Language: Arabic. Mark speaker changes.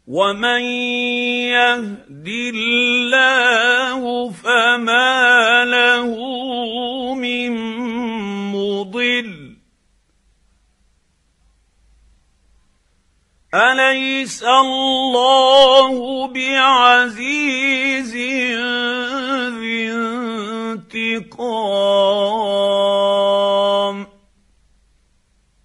Speaker 1: ومن يهد الله فما له من مضل اليس الله بعزيز ذي انتقام